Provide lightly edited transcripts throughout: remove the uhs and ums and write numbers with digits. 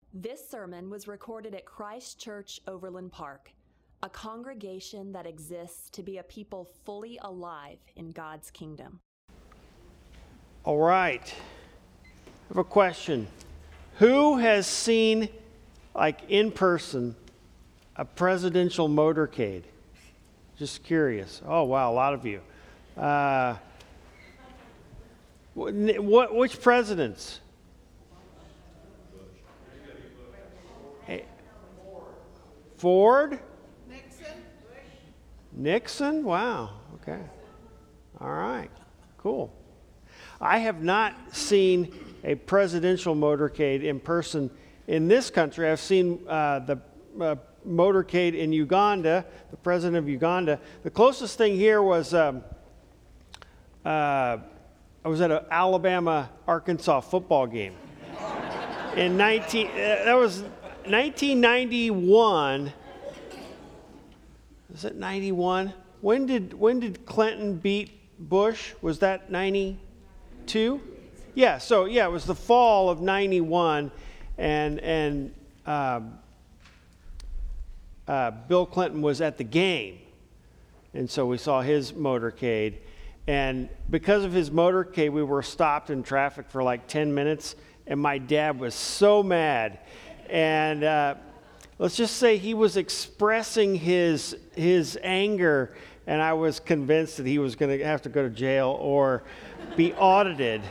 This sermon was recorded at Christ Church Overland Park, a congregation that exists to be a people fully alive in God's kingdom. All right. I have a question. Who has seen, in person, a presidential motorcade? Just curious. Oh, wow, a lot of you. Which presidents? Hey. Ford? Nixon? Wow. Okay. All right. Cool. I have not seen a presidential motorcade in person in this country. I've seen the motorcade in Uganda, the president of Uganda. The closest thing here was I was at an Alabama-Arkansas football game. That was 1991. Is it 91? When did Clinton beat Bush? Was that 92? Yeah, so it was the fall of 91, and Bill Clinton was at the game, and so we saw his motorcade. And because of his motorcade, we were stopped in traffic for like 10 minutes, and my dad was so mad. And let's just say he was expressing his anger, and I was convinced that he was going to have to go to jail or be audited.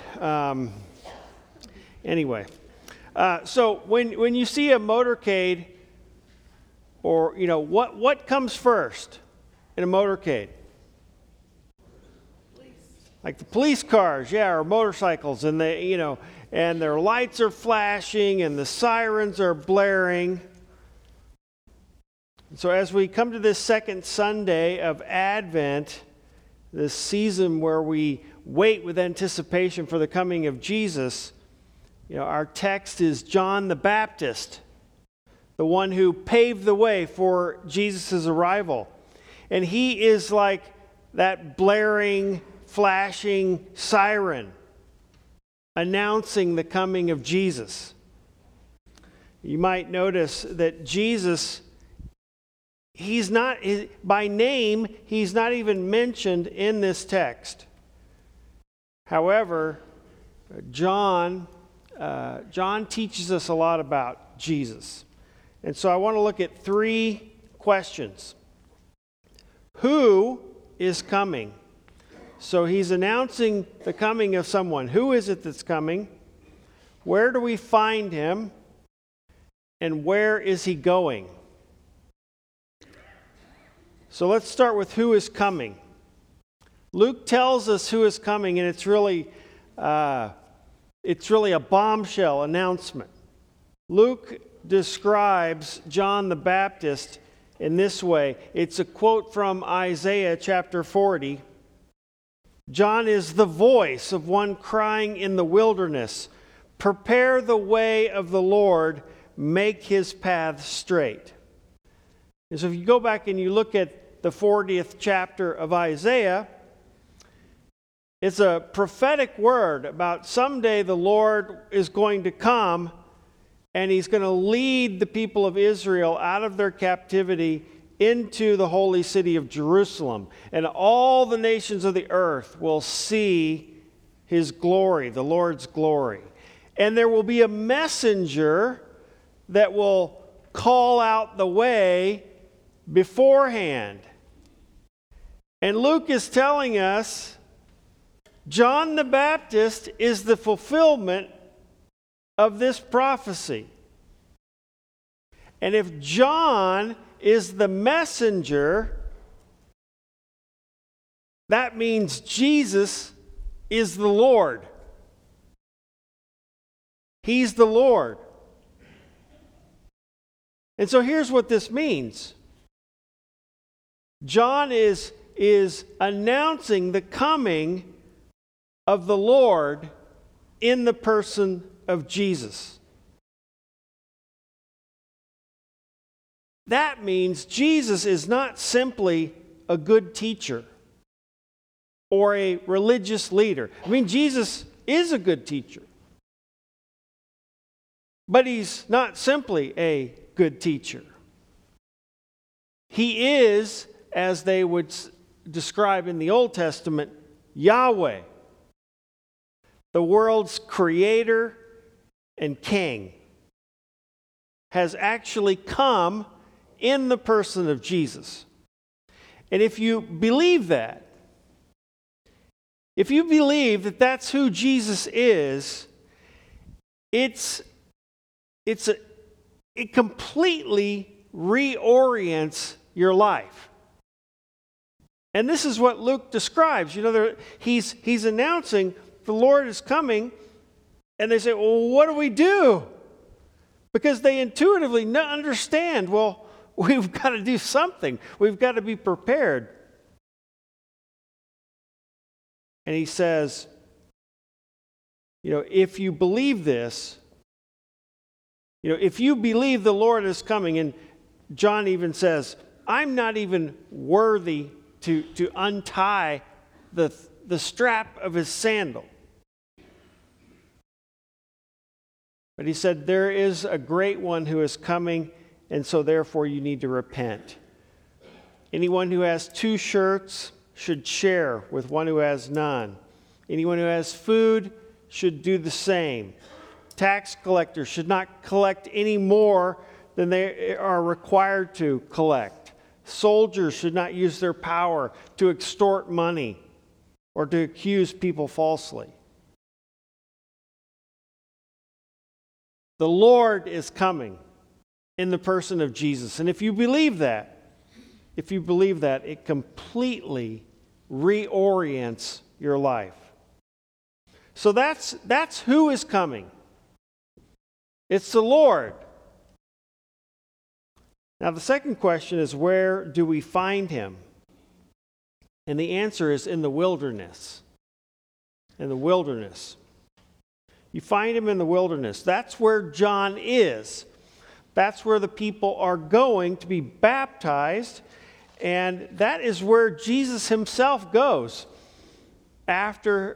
Anyway, so when you see a motorcade, or what comes first in a motorcade? Like the police cars, or motorcycles, and and their lights are flashing and the sirens are blaring. So as we come to this second Sunday of Advent, this season where we wait with anticipation for the coming of Jesus, our text is John the Baptist, the one who paved the way for Jesus' arrival. And he is like that blaring, flashing siren announcing the coming of Jesus. You might notice that Jesus, by name, he's not even mentioned in this text. However, John teaches us a lot about Jesus. And so I want to look at three questions. Who is coming? So he's announcing the coming of someone. Who is it that's coming? Where do we find him? And where is he going? So let's start with who is coming. Luke tells us who is coming, and it's really a bombshell announcement. Luke describes John the Baptist in this way. It's a quote from Isaiah chapter 40. John is the voice of one crying in the wilderness, "Prepare the way of the Lord, make his path straight." And so if you go back and you look at the 40th chapter of Isaiah, it's a prophetic word about someday the Lord is going to come and he's going to lead the people of Israel out of their captivity into the holy city of Jerusalem. And all the nations of the earth will see his glory, the Lord's glory. And there will be a messenger that will call out the way beforehand. And Luke is telling us John the Baptist is the fulfillment of this prophecy. And if John is the messenger, that means Jesus is the Lord. He's the Lord. And so here's what this means. John is announcing the coming of the Lord in the person of Jesus. That means Jesus is not simply a good teacher or a religious leader. I mean, Jesus is a good teacher. But he's not simply a good teacher. He is, as they would describe in the Old Testament, Yahweh, the world's creator and king, has actually come in the person of Jesus. And if you believe that, if you believe that that's who Jesus is, it completely reorients your life. And this is what Luke describes. He's announcing the Lord is coming, and they say, well, what do we do? Because they intuitively understand, well, we've got to do something. We've got to be prepared. And he says, if you believe this, if you believe the Lord is coming, and John even says, I'm not even worthy to untie the strap of his sandal. But he said, there is a great one who is coming, and so therefore you need to repent. Anyone who has 2 shirts should share with one who has none. Anyone who has food should do the same. Tax collectors should not collect any more than they are required to collect. Soldiers should not use their power to extort money or to accuse people falsely. The Lord is coming in the person of Jesus. And if you believe that, it completely reorients your life. So that's who is coming. It's the Lord. Now the second question is, where do we find him? And the answer is in the wilderness. In the wilderness. You find him in the wilderness. That's where John is. That's where the people are going to be baptized. And that is where Jesus himself goes. After,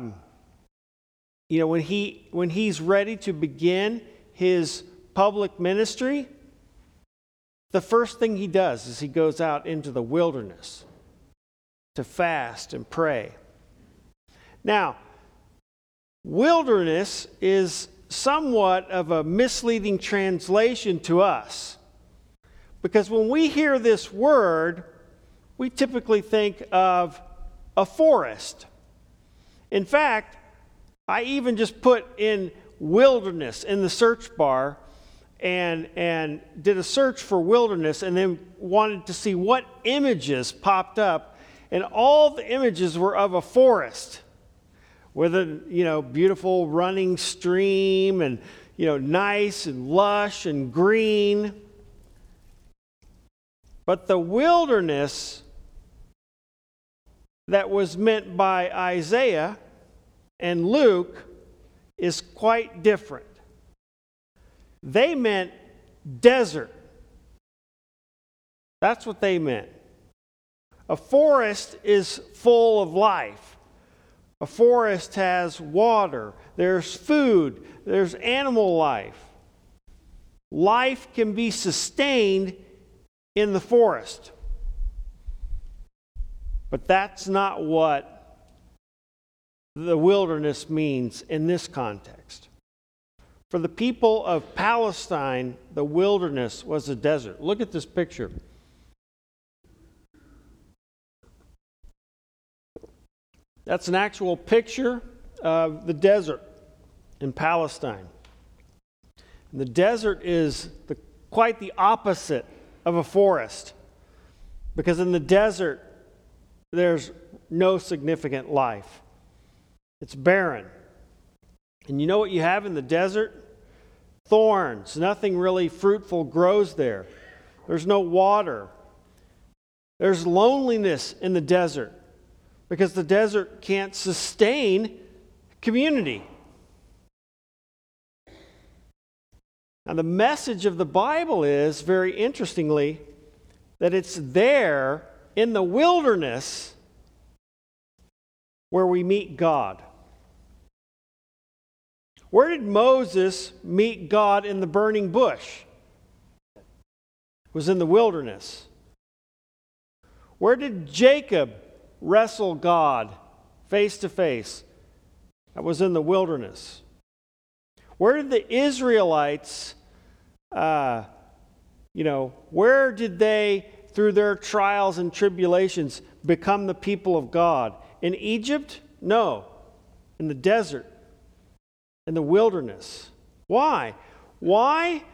when he's ready to begin his public ministry, the first thing he does is he goes out into the wilderness to fast and pray. Now, wilderness is somewhat of a misleading translation to us, because when we hear this word, we typically think of a forest. In fact, I even just put in wilderness in the search bar and did a search for wilderness, and then wanted to see what images popped up, and all the images were of a forest with a beautiful running stream, and nice and lush and green. But the wilderness that was meant by Isaiah and Luke is quite different. They meant desert. That's what they meant. A forest is full of life. A forest has water, there's food, there's animal life. Life can be sustained in the forest. But that's not what the wilderness means in this context. For the people of Palestine, the wilderness was a desert. Look at this picture. That's an actual picture of the desert in Palestine. And the desert is quite the opposite of a forest, because in the desert, there's no significant life. It's barren. And you know what you have in the desert? Thorns. Nothing really fruitful grows there. There's no water. There's loneliness in the desert, because the desert can't sustain community. Now, the message of the Bible is, very interestingly, that it's there in the wilderness where we meet God. Where did Moses meet God in the burning bush? It was in the wilderness. Where did Jacob wrestle God face to face? That was in the wilderness. Where did the Israelites, where did they, through their trials and tribulations, become the people of God? In Egypt? No. In the desert. In the wilderness. Why? Why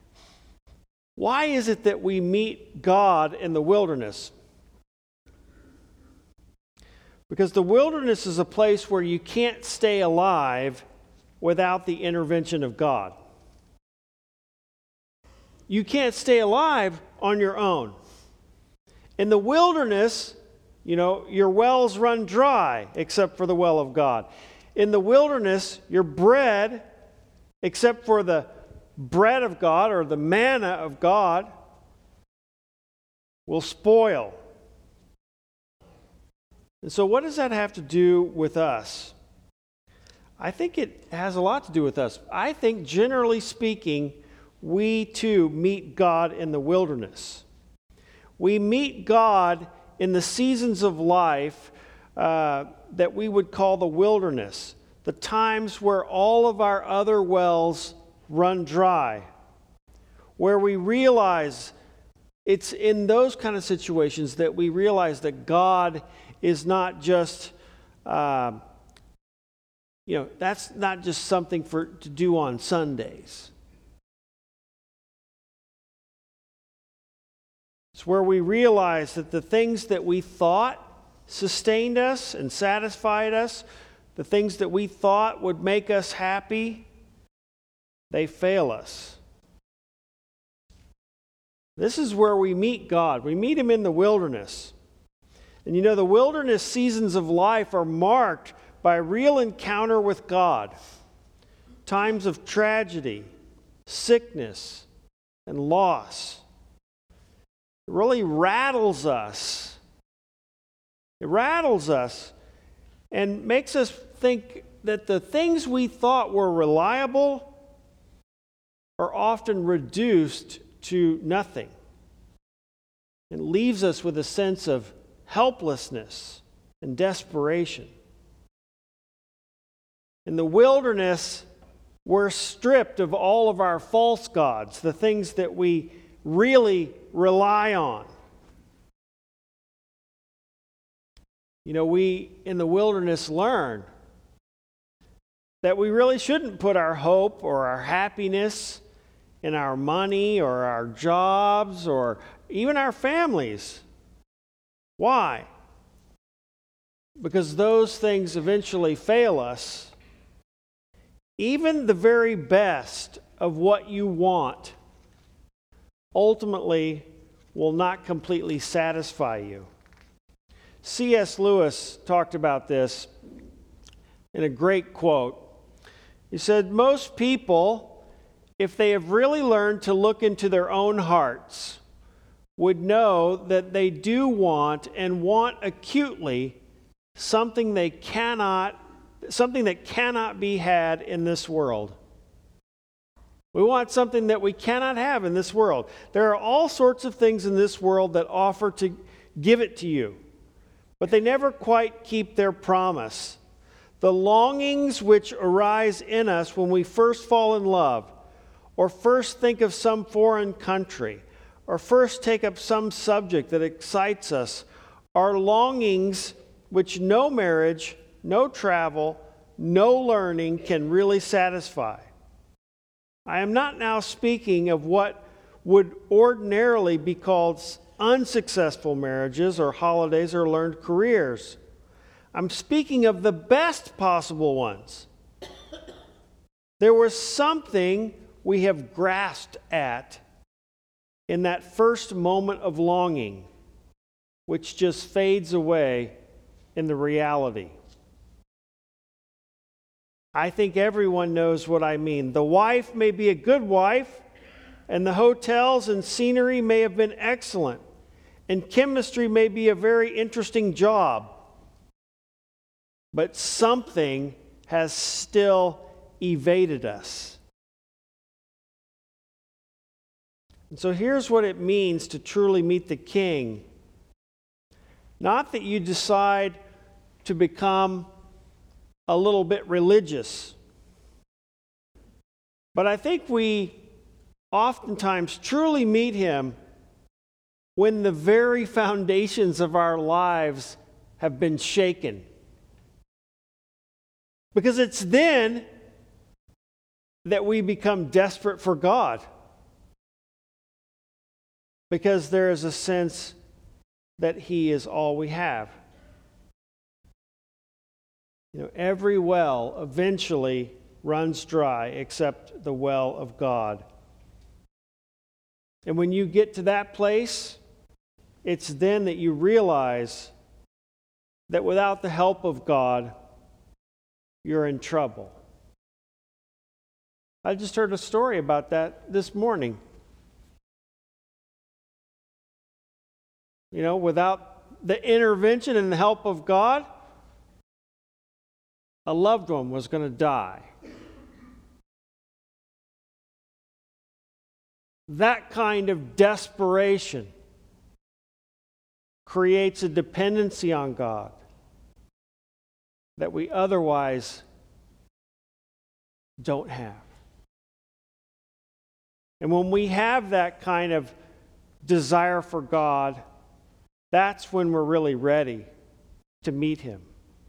is it that we meet God in the wilderness? Because the wilderness is a place where you can't stay alive without the intervention of God. You can't stay alive on your own. In the wilderness, your wells run dry except for the well of God. In the wilderness, your bread, except for the bread of God or the manna of God, will spoil. And so what does that have to do with us? I think it has a lot to do with us. I think, generally speaking, we too meet God in the wilderness. We meet God in the seasons of life that we would call the wilderness, the times where all of our other wells run dry, where we realize it's in those kind of situations that we realize that God is not just, that's not just something to do on Sundays. It's where we realize that the things that we thought sustained us and satisfied us, the things that we thought would make us happy, they fail us. This is where we meet God. We meet Him in the wilderness. And the wilderness seasons of life are marked by real encounter with God. Times of tragedy, sickness, and loss. It really rattles us. It rattles us and makes us think that the things we thought were reliable are often reduced to nothing. It leaves us with a sense of helplessness and desperation. In the wilderness, we're stripped of all of our false gods, the things that we really rely on. We in the wilderness learn that we really shouldn't put our hope or our happiness in our money or our jobs or even our families. Why? Because those things eventually fail us. Even the very best of what you want ultimately will not completely satisfy you. C.S. Lewis talked about this in a great quote. He said, "Most people, if they have really learned to look into their own hearts, would know that they do want and want acutely something that cannot be had in this world. We want something that we cannot have in this world. There are all sorts of things in this world that offer to give it to you, but they never quite keep their promise. The longings which arise in us when we first fall in love, or first think of some foreign country, or first take up some subject that excites us, are longings which no marriage, no travel, no learning can really satisfy. I am not now speaking of what would ordinarily be called unsuccessful marriages or holidays or learned careers. I'm speaking of the best possible ones. There was something we have grasped at in that first moment of longing, which just fades away in the reality. I think everyone knows what I mean. The wife may be a good wife, and the hotels and scenery may have been excellent, and chemistry may be a very interesting job. But something has still evaded us. And so here's what it means to truly meet the King. Not that you decide to become a little bit religious, but I think we oftentimes truly meet Him when the very foundations of our lives have been shaken. Because it's then that we become desperate for God. Because there is a sense that He is all we have. Every well eventually runs dry except the well of God. And when you get to that place, it's then that you realize that without the help of God, you're in trouble. I just heard a story about that this morning. Without the intervention and the help of God, a loved one was going to die. That kind of desperation creates a dependency on God that we otherwise don't have. And when we have that kind of desire for God, that's when we're really ready to meet Him.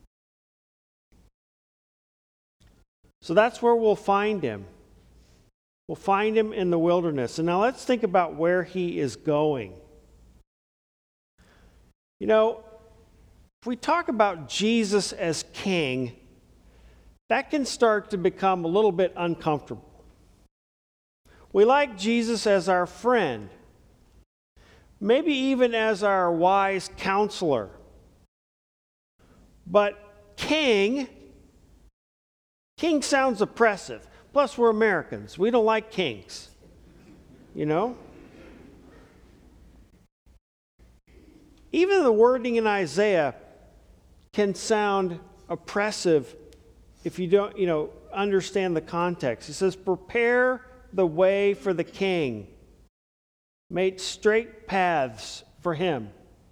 So that's where we'll find Him. We'll find Him in the wilderness. And now let's think about where He is going. If we talk about Jesus as King, that can start to become a little bit uncomfortable. We like Jesus as our friend, maybe even as our wise counselor. But King sounds oppressive. Plus, we're Americans. We don't like kings. Even the wording in Isaiah can sound oppressive if you don't, understand the context. He says, prepare the way for the King. Make straight paths for Him.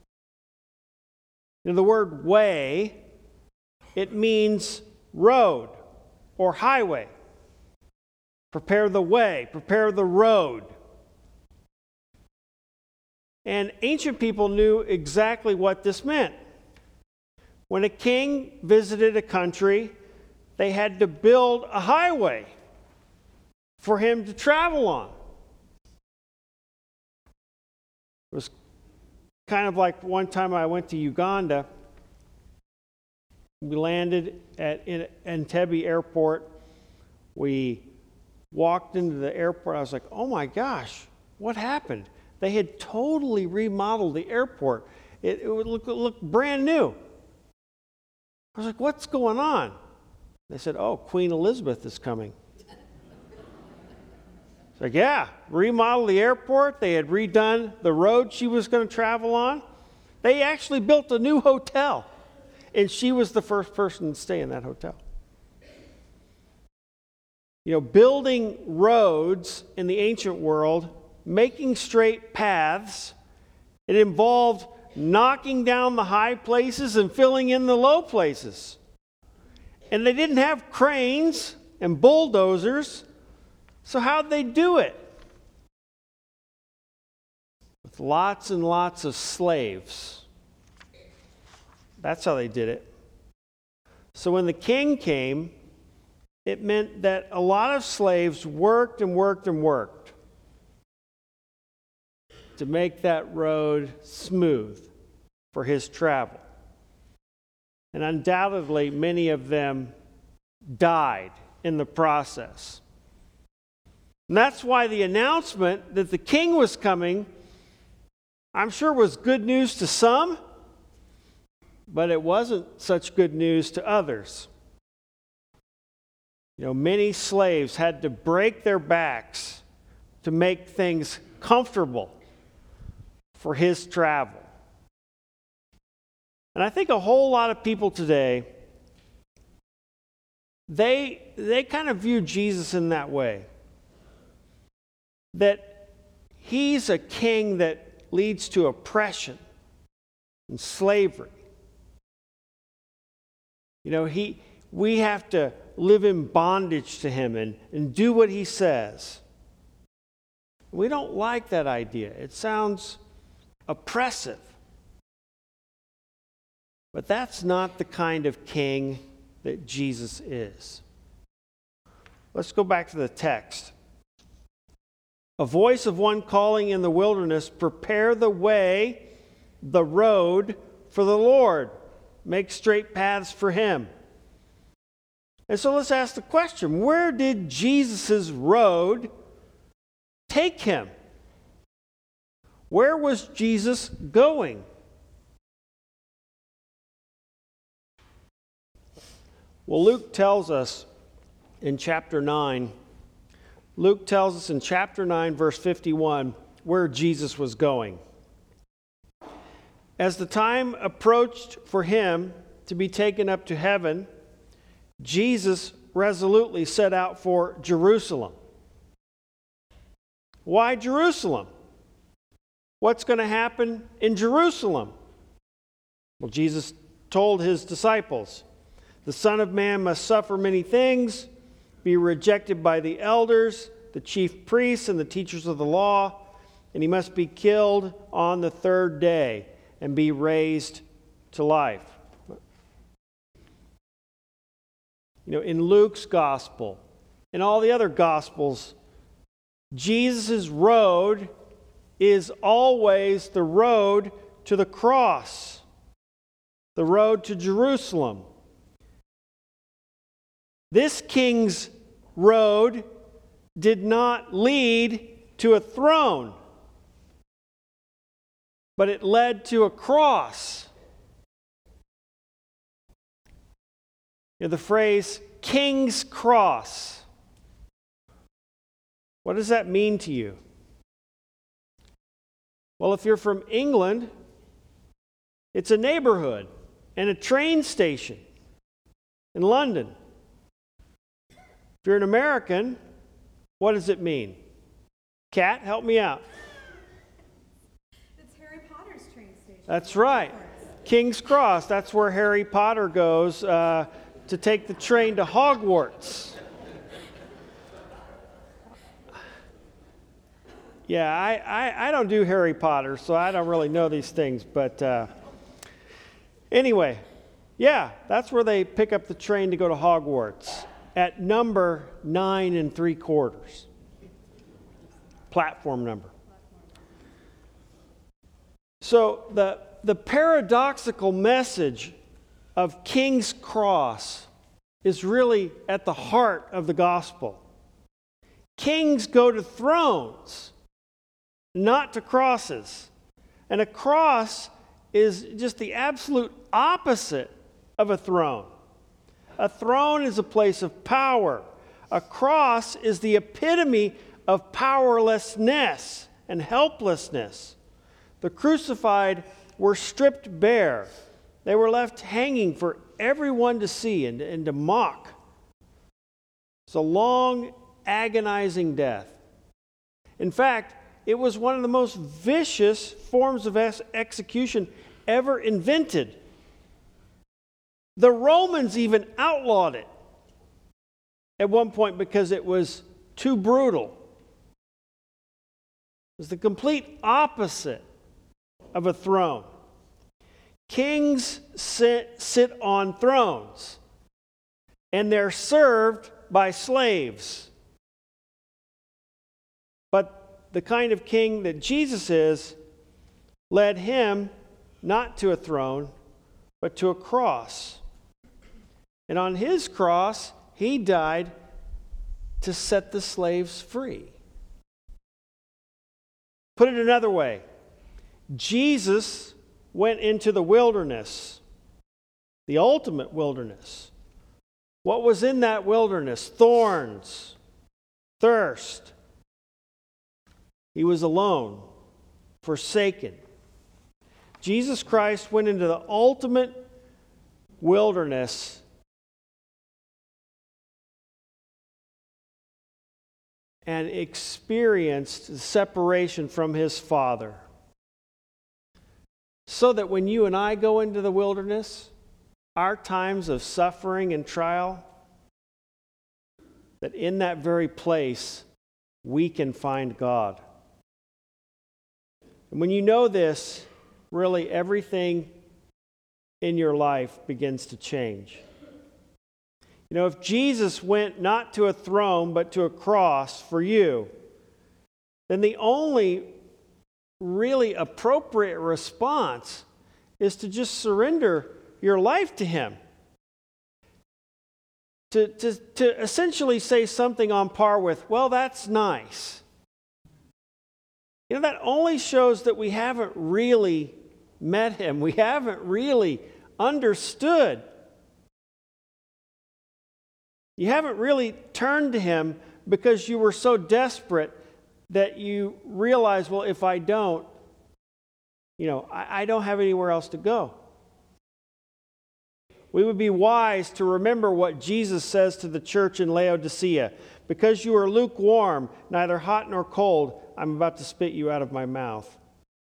The word way, it means road or highway. Prepare the way, prepare the road. And ancient people knew exactly what this meant. When a king visited a country, they had to build a highway for him to travel on. It was kind of like one time I went to Uganda. We landed at Entebbe Airport. We walked into the airport. I was like, oh my gosh, what happened? They had totally remodeled the airport. It looked brand new. I was like, what's going on? They said, oh, Queen Elizabeth is coming. It's like, yeah, remodeled the airport. They had redone the road she was going to travel on. They actually built a new hotel, and she was the first person to stay in that hotel. Building roads in the ancient world, making straight paths, it involved knocking down the high places and filling in the low places. And they didn't have cranes and bulldozers, so how'd they do it? With lots and lots of slaves. That's how they did it. So when the king came, it meant that a lot of slaves worked and worked and worked to make that road smooth for his travel. And undoubtedly, many of them died in the process. And that's why the announcement that the king was coming, I'm sure, was good news to some, but it wasn't such good news to others. Many slaves had to break their backs to make things comfortable for his travel. And I think a whole lot of people today they kind of view Jesus in that way. That he's a king that leads to oppression and slavery. You know, we have to live in bondage to him and do what he says. We don't like that idea. It sounds oppressive. But that's not the kind of king that Jesus is. Let's go back to the text. A voice of one calling in the wilderness, prepare the way, the road for the Lord. Make straight paths for him. And so let's ask the question, where did Jesus' road take him? Where was Jesus going? Well, Luke tells us in chapter 9, verse 51, where Jesus was going. As the time approached for him to be taken up to heaven, Jesus resolutely set out for Jerusalem. Why Jerusalem? What's going to happen in Jerusalem? Well, Jesus told his disciples, the Son of Man must suffer many things, be rejected by the elders, the chief priests, and the teachers of the law, and he must be killed on the third day and be raised to life. You know, in Luke's gospel and all the other gospels, Jesus' road is always the road to the cross, the road to Jerusalem. This king's road did not lead to a throne, but it led to a cross. You know, the phrase King's Cross. What does that mean to you? Well, if you're from England, it's a neighborhood and a train station in London. If you're an American, what does it mean? Kat, help me out. It's Harry Potter's train station. That's right. King's Cross. That's where Harry Potter goes to take the train to Hogwarts. Yeah, I don't do Harry Potter, so I don't really know these things. But anyway, yeah, that's where they pick up the train to go to Hogwarts at number 9 3/4. Platform number. So the paradoxical message of King's Cross is really at the heart of the gospel. Kings go to thrones, not to crosses. And a cross is just the absolute opposite of a throne. A throne is a place of power. A cross is the epitome of powerlessness and helplessness. The crucified were stripped bare. They were left hanging for everyone to see and to mock. It's a long, agonizing death. In fact, it was one of the most vicious forms of execution ever invented. The Romans even outlawed it at one point because it was too brutal. It was the complete opposite of a throne. Kings sit on thrones, and they're served by slaves. But the kind of king that Jesus is led him not to a throne, but to a cross. And on his cross, he died to set the slaves free. Put it another way, Jesus went into the wilderness, the ultimate wilderness. What was in that wilderness? Thorns, thirst. He was alone, forsaken. Jesus Christ went into the ultimate wilderness and experienced separation from his Father. So that when you and I go into the wilderness, our times of suffering and trial, that in that very place we can find God. And when you know this, really everything in your life begins to change. You know, if Jesus went not to a throne but to a cross for you, then the only really appropriate response is to just surrender your life to Him. To essentially say something on par with, well, that's nice. You know, that only shows that we haven't really met Him. We haven't really understood. You haven't really turned to Him because you were so desperate that you realize, well, if I don't, I don't have anywhere else to go. We would be wise to remember what Jesus says to the church in Laodicea. Because you are lukewarm, neither hot nor cold, I'm about to spit you out of my mouth.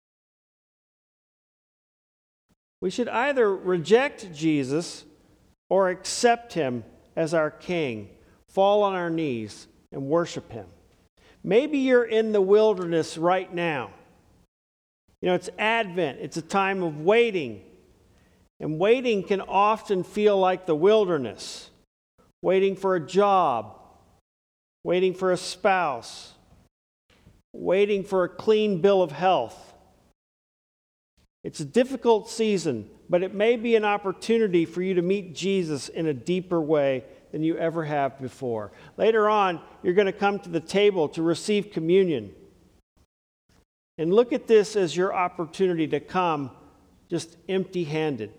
We should either reject Jesus or accept Him as our King, fall on our knees, and worship Him. Maybe you're in the wilderness right now. You know, it's Advent. It's a time of waiting. And waiting can often feel like the wilderness. Waiting for a job. Waiting for a spouse. Waiting for a clean bill of health. It's a difficult season, but it may be an opportunity for you to meet Jesus in a deeper way than you ever have before. Later on, you're going to come to the table to receive communion. And look at this as your opportunity to come just empty-handed,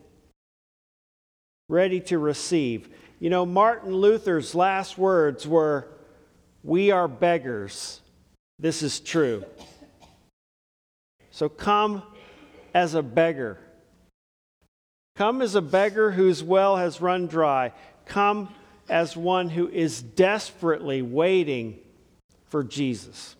ready to receive. You know, Martin Luther's last words were, "We are beggars. This is true." So come as a beggar. Come as a beggar whose well has run dry. Come as one who is desperately waiting for Jesus.